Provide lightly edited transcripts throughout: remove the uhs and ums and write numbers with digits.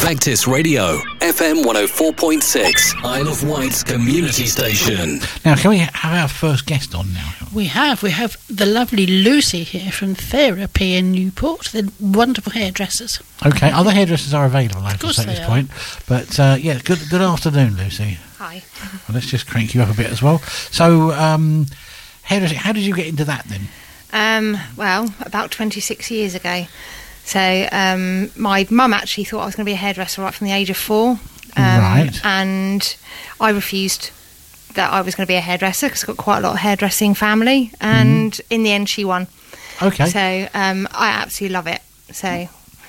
Vectis Radio, FM 104.6, Isle of Wight's community station. Now, can we have our first guest on now? We have the lovely Lucy here from Therapy in Newport. They're wonderful hairdressers. Okay, other hairdressers are available, I course at this they are. point. But, good afternoon, Lucy. Hi. Well, let's just crank you up a bit as well. So, hairdressing, how did you get into that then? Well, about 26 years ago. So my mum actually thought I was going to be a hairdresser right from the age of 4. Right. And I refused that I was going to be a hairdresser because I've got quite a lot of hairdressing family. And in the end, she won. Okay. So I absolutely love it. So.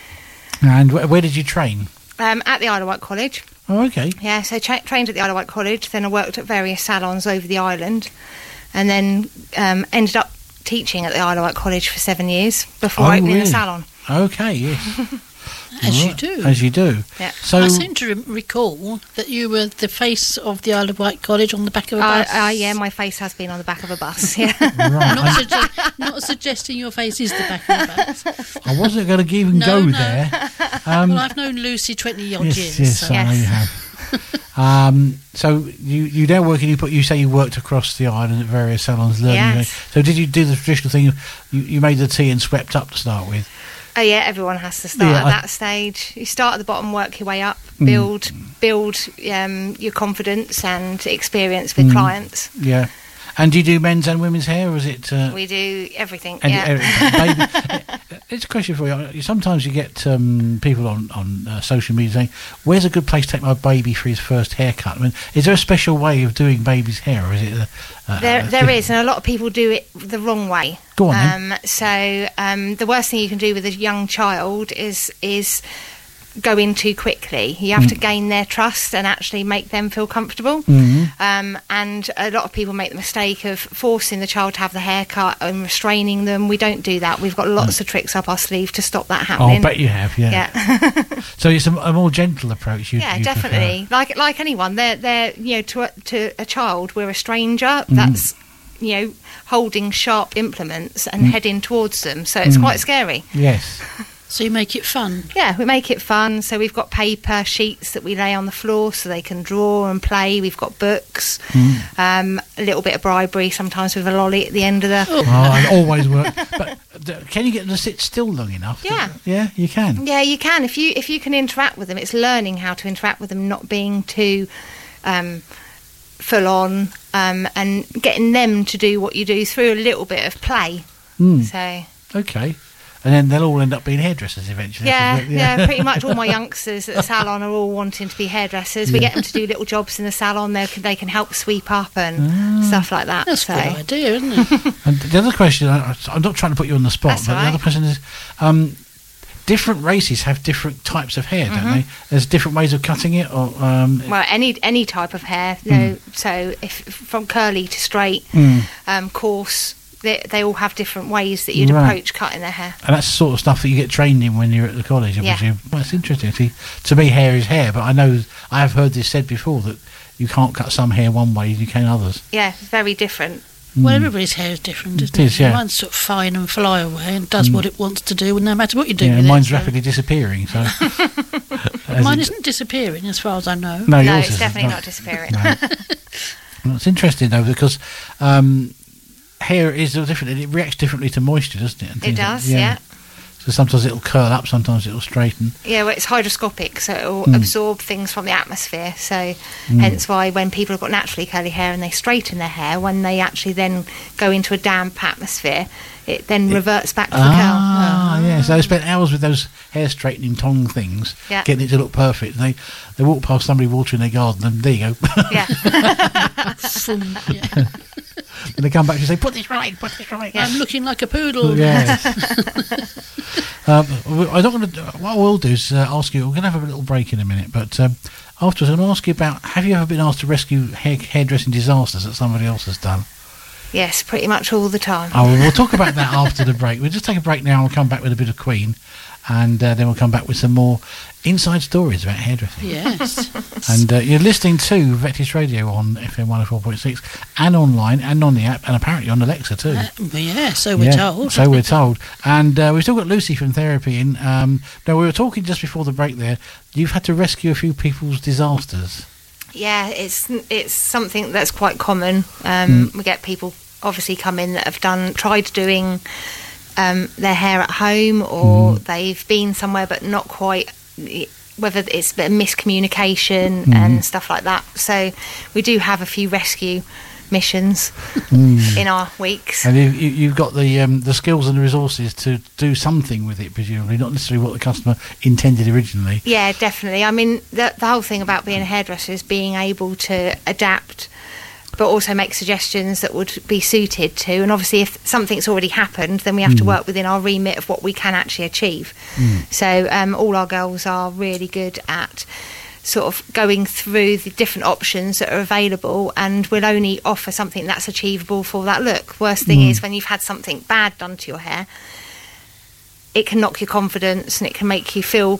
And where did you train? At the Isle of Wight College. Oh, okay. Yeah, so trained at the Isle of Wight College. Then I worked at various salons over the island. And then ended up teaching at the Isle of Wight College for 7 years before opening a salon. Okay, yes. As you do. As you do. Yeah. So, I seem to recall that you were the face of the Isle of Wight College on the back of a bus. Yeah, my face has been on the back of a bus, yeah. right. Not suggesting your face is the back of a bus. I wasn't going to even go there. Well, I've known Lucy 20-odd years. Yes, so. I know you have. So you now work in you say you worked across the island at various salons learning. Yes. So did you do the traditional thing? You made the tea and swept up to start with? Oh yeah, everyone has to start at that stage. You start at the bottom, work your way up, build your confidence and experience with clients. Yeah. And do you do men's and women's hair, or is it? We do everything. And yeah. It's a question for you. Sometimes you get people on social media saying, "Where's a good place to take my baby for his first haircut?" I mean, is there a special way of doing baby's hair, or is it? There is, and a lot of people do it the wrong way. Go on. The worst thing you can do with a young child is go in too quickly. You have to gain their trust and actually make them feel comfortable. And a lot of people make the mistake of forcing the child to have the haircut and restraining them. We don't do that. We've got lots of tricks up our sleeve to stop that happening. Oh, I bet you have. Yeah. So it's a more gentle approach. You definitely. Prefer. Like anyone, they're to a child, we're a stranger. That's holding sharp implements and heading towards them. So it's quite scary. Yes. So you make it fun? Yeah, we make it fun. So we've got paper sheets that we lay on the floor so they can draw and play. We've got books, a little bit of bribery, sometimes with a lolly at the end of the... it always works. But can you get them to sit still long enough? Yeah. Yeah, you can? Yeah, you can. If you can interact with them, it's learning how to interact with them, not being too full on, and getting them to do what you do through a little bit of play. So... Okay. And then they'll all end up being hairdressers eventually. Yeah, pretty much all my youngsters at the salon are all wanting to be hairdressers. We get them to do little jobs in the salon. They can help sweep up and stuff like that. That's a good idea, isn't it? And the other question, I'm not trying to put you on the spot, That's but right. the other question is, different races have different types of hair, don't they? There's different ways of cutting it, or well, any type of hair. So if from curly to straight, coarse. They all have different ways that you'd approach cutting their hair. And that's the sort of stuff that you get trained in when you're at the college, I presume. Well, it's interesting. See, to me, hair is hair, but I have heard this said before that you can't cut some hair one way, you can others. Yeah, very different. Well, everybody's hair is different, isn't it? Is, yeah. Mine's sort of fine and fly away and does what it wants to do, no matter what you do Yeah, with mine's it. rapidly disappearing, so... Mine isn't disappearing, as far as I know. No, it's definitely not disappearing. No. Well, it's interesting, though, because... hair is different, and it reacts differently to moisture, doesn't it? It does, yeah. So sometimes it'll curl up, sometimes it'll straighten. Yeah, well, it's hygroscopic, so it'll absorb things from the atmosphere. So hence why when people have got naturally curly hair and they straighten their hair, when they actually then go into a damp atmosphere, it then reverts back to the curl. Yeah. So they spent hours with those hair straightening tong things, getting it to look perfect. They walk past somebody watering their garden, and there you go. Yeah. And they come back and say, put this right. Yeah. I'm looking like a poodle. Yes. I don't want to. What I will do is ask you. We're going to have a little break in a minute, but afterwards, I'm going to ask you about: have you ever been asked to rescue hairdressing disasters that somebody else has done? Yes, pretty much all the time. Oh, well, we'll talk about that after the break. We'll just take a break now and we'll come back with a bit of Queen. and then we'll come back with some more inside stories about hairdressing. Yes. And you're listening to Vectis Radio on FM 104.6 and online and on the app and apparently on Alexa too. So we're told. So we're told. And we've still got Lucy from Therapy in. Now, we were talking just before the break there. You've had to rescue a few people's disasters. Yeah, it's something that's quite common. We get people obviously come in that have tried doing their hair at home, or they've been somewhere but not quite, whether it's a bit of miscommunication and stuff like that. So we do have a few rescue missions in our weeks. And you've got the skills and the resources to do something with it, presumably, not necessarily what the customer intended originally. Yeah, definitely. I mean, the whole thing about being a hairdresser is being able to adapt, but also make suggestions that would be suited to. And obviously, if something's already happened, then we have to work within our remit of what we can actually achieve. So all our girls are really good at sort of going through the different options that are available, and we'll only offer something that's achievable for that look. Worst thing is when you've had something bad done to your hair, it can knock your confidence and it can make you feel,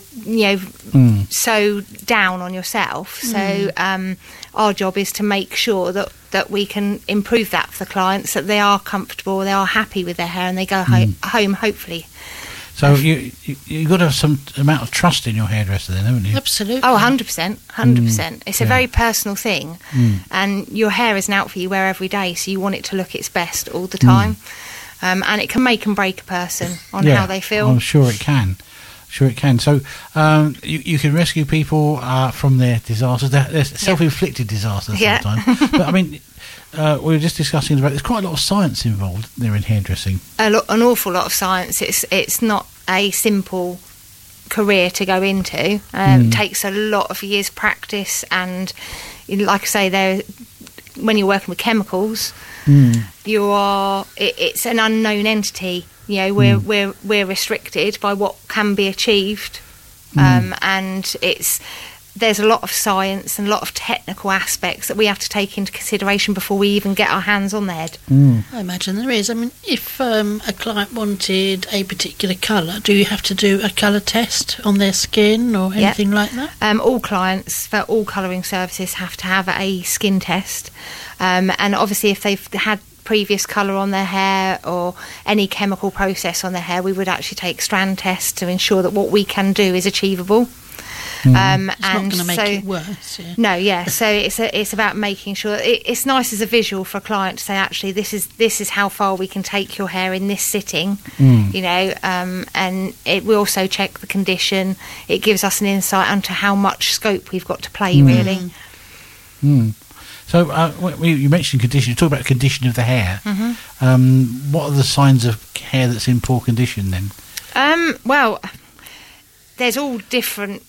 so down on yourself. So our job is to make sure that we can improve that for the clients, that they are comfortable, they are happy with their hair, and they go home hopefully. So you've got to have some amount of trust in your hairdresser then, haven't you? Absolutely. Oh, 100%. 100%. It's a very personal thing. And your hair is an outfit you wear every day, so you want it to look its best all the time. And it can make and break a person on how they feel. I'm sure it can. So you can rescue people from their disasters. They're self-inflicted disasters sometimes. But I mean, we were just discussing about there's quite a lot of science involved there in hairdressing. An awful lot of science. It's not a simple career to go into. It takes a lot of years practice, and like I say, when you're working with chemicals, it's an unknown entity. We're restricted by what can be achieved, and there's a lot of science and a lot of technical aspects that we have to take into consideration before we even get our hands on the head. I imagine there is. I mean, if a client wanted a particular colour, do you have to do a colour test on their skin or anything like that? All clients for all colouring services have to have a skin test, and obviously if they've had previous colour on their hair or any chemical process on their hair, we would actually take strand tests to ensure that what we can do is achievable. It's not going to make it worse. No, so it's about making sure it's nice as a visual for a client to say, actually, this is how far we can take your hair in this sitting, and we also check the condition. It gives us an insight into how much scope we've got to play, really. So you mentioned condition. You talk about condition of the hair. What are the signs of hair that's in poor condition then? Well, there's all different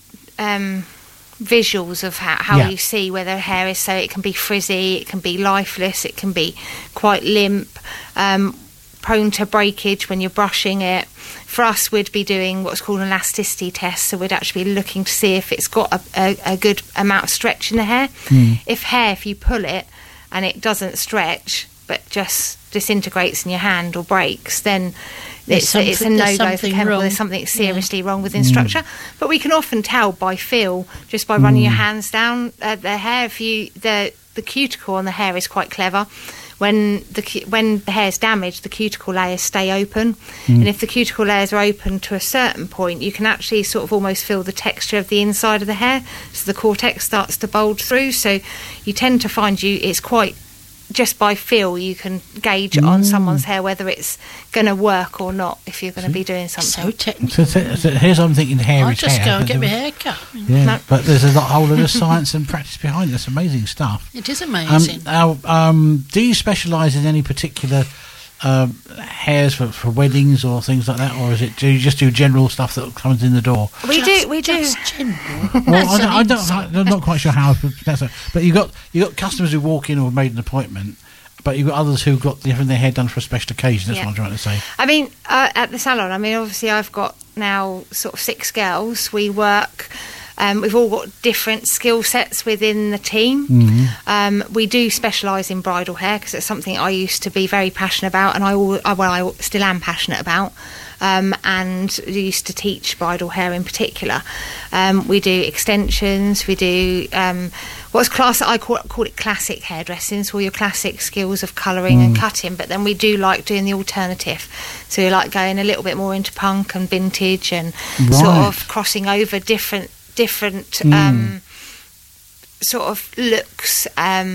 visuals of how you see whether hair is. So it can be frizzy, it can be lifeless, it can be quite limp, prone to breakage when you're brushing it. For us, we'd be doing what's called an elasticity test, so we'd actually be looking to see if it's got a good amount of stretch in the hair. If you pull it and it doesn't stretch but just disintegrates in your hand or breaks, then it's a no-go for chemical. There's something seriously wrong within structure. But we can often tell by feel, just by running your hands down the hair. The cuticle on the hair is quite clever. When the hair is damaged, the cuticle layers stay open, and if the cuticle layers are open to a certain point, you can actually sort of almost feel the texture of the inside of the hair, so the cortex starts to bulge through. So you tend to find it's quite, just by feel you can gauge on someone's hair whether it's going to work or not, if you're going to be doing something. So technical. So here's I'm thinking hair is hair. I'll just go and get my hair cut. Yeah, but there's a whole lot of science and practice behind it. That's amazing stuff. It is amazing. Do you specialise in any particular hairs for weddings or things like that, or do you just do general stuff that comes in the door? We do. Just general. Well, I'm not quite sure how, but you got customers who walk in or have made an appointment, but you've got others who've got having their hair done for a special occasion. That's what I'm trying to say. I mean, at the salon, obviously I've got now sort of 6 girls. We work. We've all got different skill sets within the team. We do specialise in bridal hair because it's something I used to be very passionate about, and I still am passionate about. and used to teach bridal hair in particular. We do extensions, we do what's class. I call it classic hairdressing, so all your classic skills of colouring and cutting. But then we do like doing the alternative, so we like going a little bit more into punk and vintage and sort of crossing over different sort of looks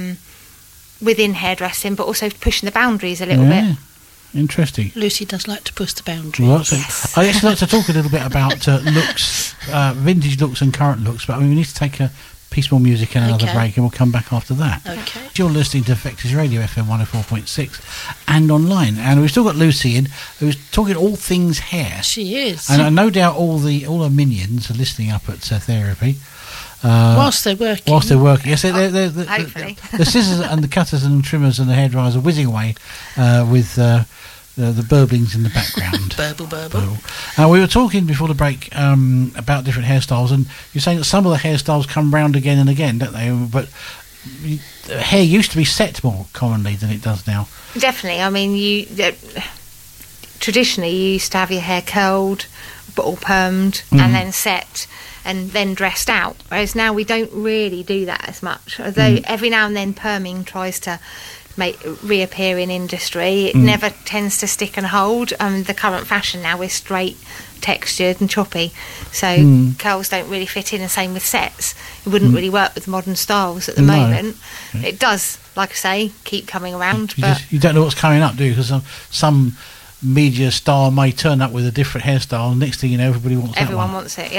within hairdressing, but also pushing the boundaries a little bit. Interesting. Lucy does like to push the boundaries. Well, I actually like to talk a little bit about looks, vintage looks and current looks, but we need to take a piece more music and another break, and we'll come back after that. Okay. You're listening to Effectors Radio FM 104.6 and online, and we've still got Lucy in, who's talking all things hair. She is. And no doubt all her minions are listening up at Therapy. Whilst they're working. Yes, hopefully. The scissors and the cutters and the trimmers and the hairdryers are whizzing away with the burblings in the background. Burble. We were talking before the break about different hairstyles, and you're saying that some of the hairstyles come round again and again, don't they? But hair used to be set more commonly than it does now. Definitely. I mean, traditionally you used to have your hair curled, or permed, and then set, and then dressed out, whereas now we don't really do that as much, although every now and then perming tries to reappear in industry. It never tends to stick and hold. The current fashion now is straight, textured and choppy, so curls don't really fit in, and same with sets. It wouldn't really work with modern styles at the moment. It does, like I say, keep coming around, but you don't know what's coming up, do you? Because some media star may turn up with a different hairstyle, and next thing you know, everybody wants everyone that one. wants it.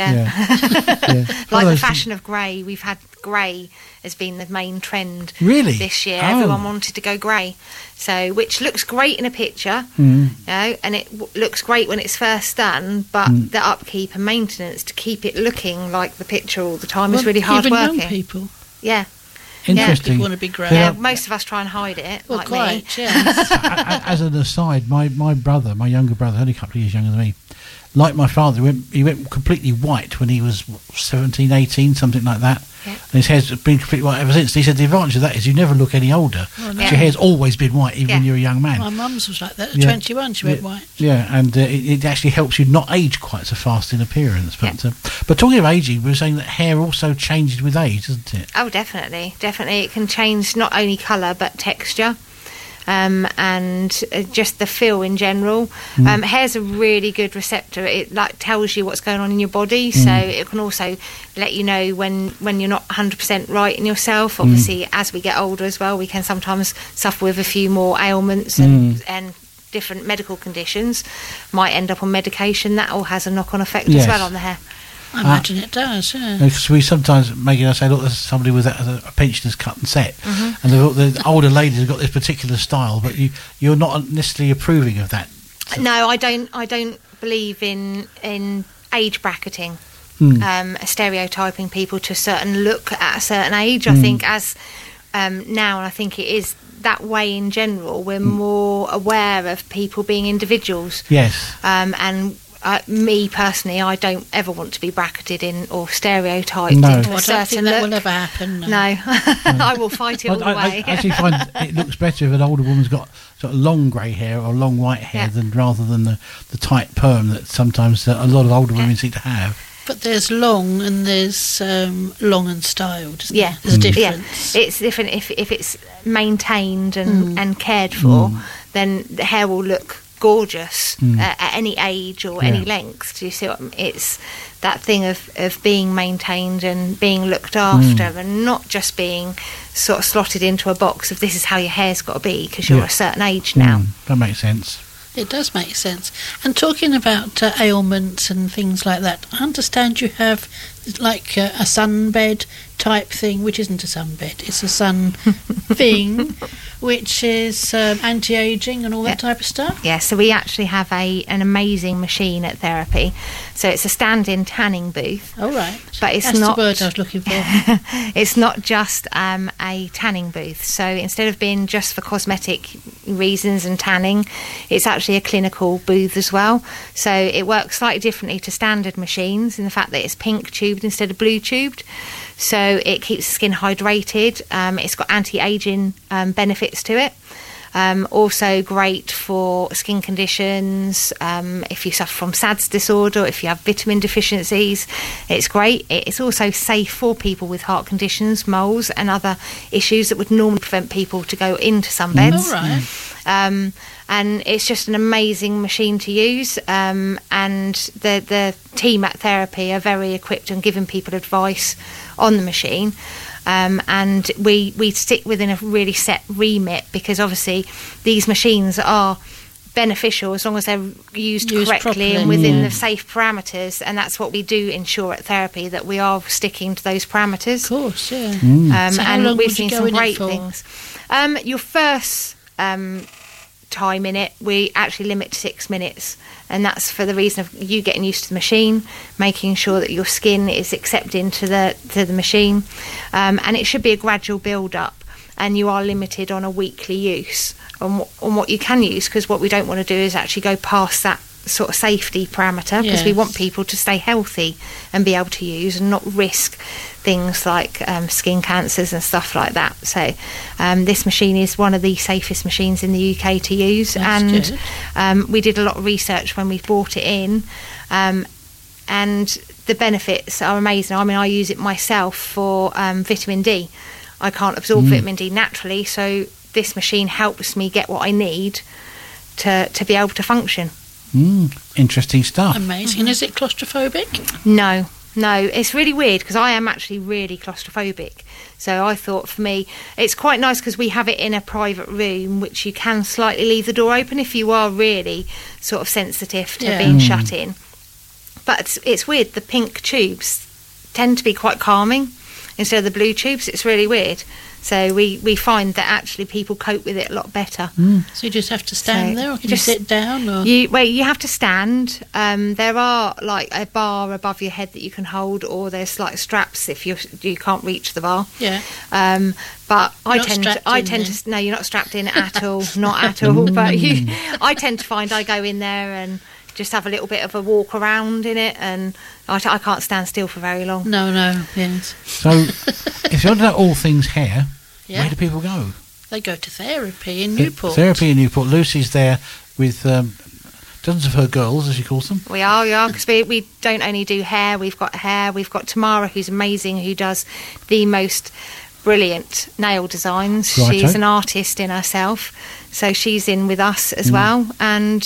Like the fashion of grey. We've had grey has been the main trend this year. Everyone wanted to go grey, so which looks great in a picture, you know, and it looks great when it's first done, but the upkeep and maintenance to keep it looking like the picture all the time is really hard working. Young people. Yeah. Interesting. People want to be grey. Yeah, most of us try and hide it, Well, like quite, me. yeah. As an aside, my younger brother, only a couple of years younger than me, like my father, he went completely white when he was 17, 18, something like that. Yeah. And his hair's been completely white ever since. And he said the advantage of that is you never look any older. Oh, no. Your hair's always been white, even when you're a young man. My mum's was like that. At 21, she went white. Yeah, and it actually helps you not age quite so fast in appearance. But talking of aging, we were saying that hair also changes with age, doesn't it? Oh, definitely. It can change not only colour but texture. And just the feel in general. Hair's a really good receptor. It like tells you what's going on in your body, so it can also let you know when you're not 100% right in yourself. Obviously, as we get older as well, we can sometimes suffer with a few more ailments and different medical conditions. Might end up on medication. That all has a knock-on effect as well on the hair. I imagine it does, yeah. Because we sometimes make it say, look, there's somebody with a pensioner's cut and set, and the older ladies have got this particular style, but you're not necessarily approving of that. No, I don't believe in age bracketing, stereotyping people to a certain look at a certain age. I think as now, and I think it is that way in general, we're more aware of people being individuals. Yes. And me personally, I don't ever want to be bracketed in or stereotyped into a certain I don't think that look. will ever happen. No, I will fight it all the way. I actually find it looks better if an older woman's got sort of long grey hair or long white hair rather than the tight perm that sometimes a lot of older women seem to have. But there's long and there's long and styled. There's a difference. Yeah, it's different if it's maintained and cared for. Then the hair will look gorgeous at any age or any length. Do you see what it's that thing of being maintained and being looked after and not just being sort of slotted into a box of this is how your hair's got to be because you're a certain age now. That makes sense. It does make sense. And talking about ailments and things like that, I understand you have like a sunbed type thing, which isn't a sunbed, it's a sun thing, which is anti-aging and all that type of stuff. Yeah, so we actually have an amazing machine at Therapy. So it's a stand-in tanning booth. Oh, right. But it's That's not the word I was looking for. It's not just a tanning booth. So instead of being just for cosmetic reasons and tanning, it's actually a clinical booth as well. So it works slightly differently to standard machines in the fact that it's pink tubed instead of blue tubed. So it keeps the skin hydrated. It's got anti-aging benefits to it. Also great for skin conditions. If you suffer from SADS disorder, if you have vitamin deficiencies, it's great. It's also safe for people with heart conditions, moles, and other issues that would normally prevent people to go into sunbeds. All right. And it's just an amazing machine to use. And the team at Therapy are very equipped and giving people advice on the machine. And we stick within a really set remit, because obviously these machines are beneficial as long as they're used correctly properly, and within the safe parameters, and that's what we do ensure at Therapy, that we are sticking to those parameters. Of course, yeah. So and we've seen some great things. Your first time in it, we actually limit to 6 minutes, and that's for the reason of you getting used to the machine, making sure that your skin is accepting to the machine, and it should be a gradual build up, and you are limited on a weekly use on what you can use, because what we don't want to do is actually go past that sort of safety parameter, because we want people to stay healthy and be able to use and not risk things like skin cancers and stuff like that. So this machine is one of the safest machines in the UK to use. That's and we did a lot of research when we brought it in, and the benefits are amazing. I mean, I use it myself for vitamin D. I can't absorb vitamin D naturally, so this machine helps me get what I need to be able to function. Interesting stuff. Amazing. Is it claustrophobic? No, it's really weird, because I am actually really claustrophobic. So I thought, for me, it's quite nice because we have it in a private room, which you can slightly leave the door open if you are really sort of sensitive to being shut in. But it's weird, the pink tubes tend to be quite calming instead of the blue tubes. It's really weird. So we find that actually people cope with it a lot better. So you just have to stand there, or can you sit down? Or? You have to stand. There are like a bar above your head that you can hold, or there's like straps if you can't reach the bar. Yeah. But I tend to no, you're not strapped in at all, not at all. But I tend to find I go in there and just have a little bit of a walk around in it, and I can't stand still for very long. No, yes. So, if you're doing all things hair, where do people go? They go to Therapy in Newport. Therapy in Newport. Lucy's there with dozens of her girls, as she calls them. We are, because we don't only do hair. We've got Tamara, who's amazing, who does the most brilliant nail designs. Righto. She's an artist in herself, so she's in with us as well, and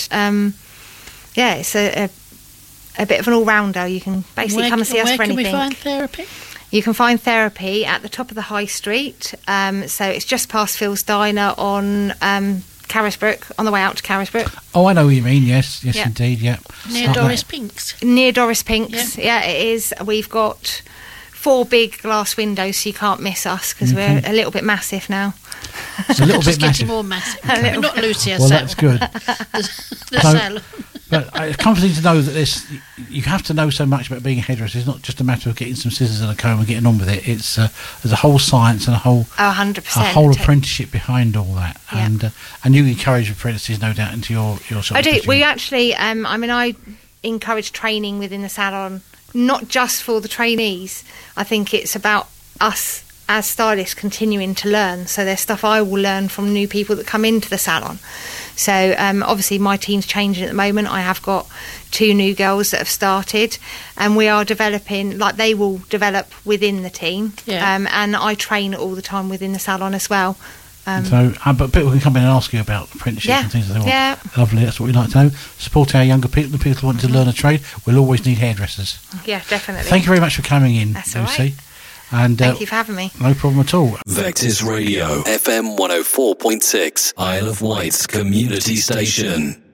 it's a bit of an all-rounder. You can basically come and see us for anything. Where can we find Therapy? You can find Therapy at the top of the High Street. So it's just past Phil's Diner on Carisbrook, on the way out to Carisbrook. Oh, I know what you mean. Yes, indeed. Yeah. Near Doris Pink's. Near Doris Pink's. Yeah, it is. We've got 4 big glass windows, so you can't miss us, because we're a little bit massive now. It's a little bit massive. Getting more massive. Not Lucy herself. Well, that's good. the salon. But it's comforting to know that you have to know so much about being a hairdresser. It's not just a matter of getting some scissors and a comb and getting on with it. It's there's a whole science and a whole 100%. a whole apprenticeship behind all that. Yeah. And you encourage apprentices, no doubt, into your sort of I do. history. We actually, I encourage training within the salon, not just for the trainees. I think it's about us as stylists continuing to learn. So there's stuff I will learn from new people that come into the salon. So obviously my team's changing at the moment. I have got 2 new girls that have started, and we are developing, like they will develop within the team. Yeah. And I train all the time within the salon as well. But people can come in and ask you about apprenticeships and things like that. Yeah. Lovely, that's what we like to know. Support our younger people, the people who want to learn a trade. We'll always need hairdressers. Yeah, definitely. Thank you very much for coming in, That's all Lucy. right. And thank you for having me. No problem at all. Vectis Radio, FM 104.6, Isle of Wight's community station.